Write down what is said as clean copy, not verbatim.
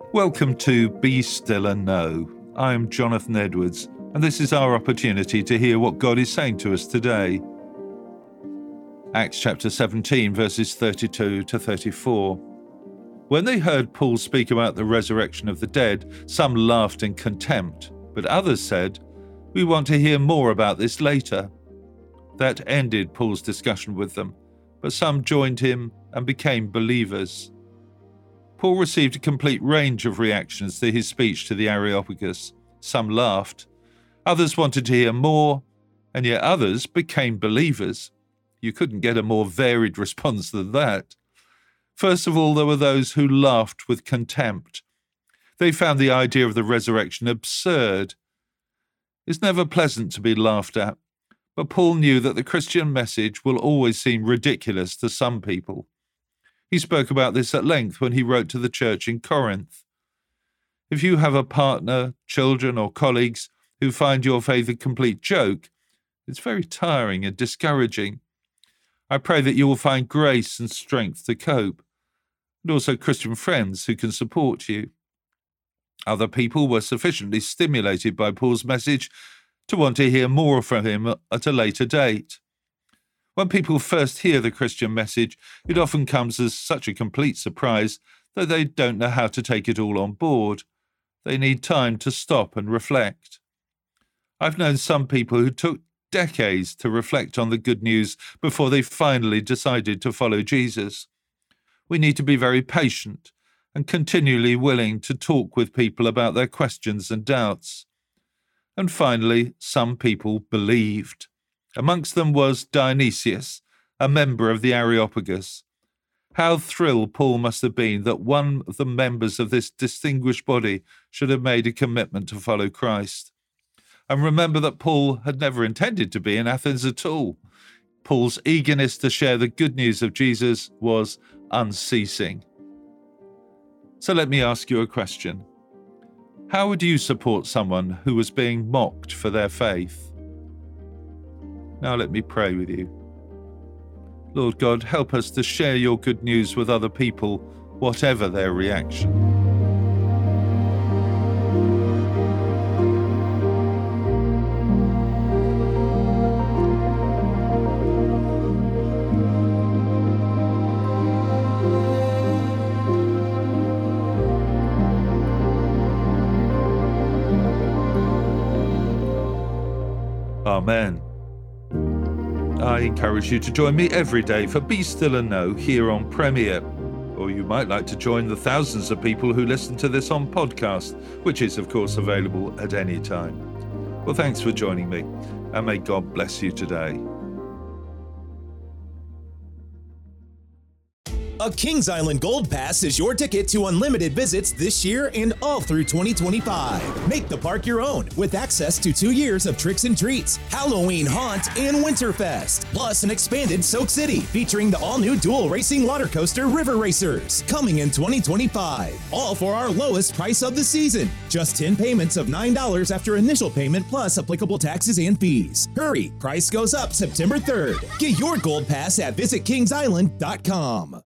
Welcome to Be Still and Know. I'm Jonathan Edwards, and this is our opportunity to hear what God is saying to us today. Acts chapter 17, verses 32 to 34. When they heard Paul speak about the resurrection of the dead, some laughed in contempt, but others said, "We want to hear more about this later." That ended Paul's discussion with them, but some joined him and became believers. Paul received a complete range of reactions to his speech to the Areopagus. Some laughed, others wanted to hear more, and yet others became believers. You couldn't get a more varied response than that. First of all, there were those who laughed with contempt. They found the idea of the resurrection absurd. It's never pleasant to be laughed at, but Paul knew that the Christian message will always seem ridiculous to some people. He spoke about this at length when he wrote to the church in Corinth. If you have a partner, children, or colleagues who find your faith a complete joke, it's very tiring and discouraging. I pray that you will find grace and strength to cope, and also Christian friends who can support you. Other people were sufficiently stimulated by Paul's message to want to hear more from him at a later date. When people first hear the Christian message, it often comes as such a complete surprise that they don't know how to take it all on board. They need time to stop and reflect. I've known some people who took decades to reflect on the good news before they finally decided to follow Jesus. We need to be very patient and continually willing to talk with people about their questions and doubts. And finally, some people believed. Amongst them was Dionysius, a member of the Areopagus. How thrilled Paul must have been that one of the members of this distinguished body should have made a commitment to follow Christ. And remember that Paul had never intended to be in Athens at all. Paul's eagerness to share the good news of Jesus was unceasing. So let me ask you a question. How would you support someone who was being mocked for their faith? Now let me pray with you. Lord God, help us to share your good news with other people, whatever their reaction. Amen. I encourage you to join me every day for Be Still and Know here on Premier. Or you might like to join the thousands of people who listen to this on podcast, which is, of course, available at any time. Well, thanks for joining me, and may God bless you today. A Kings Island Gold Pass is your ticket to unlimited visits this year and all through 2025. Make the park your own with access to 2 years of tricks and treats, Halloween Haunt, and Winterfest. Plus an expanded Soak City featuring the all-new dual racing water coaster River Racers coming in 2025. All for our lowest price of the season. Just 10 payments of $9 after initial payment plus applicable taxes and fees. Hurry, price goes up September 3rd. Get your Gold Pass at visitkingsisland.com.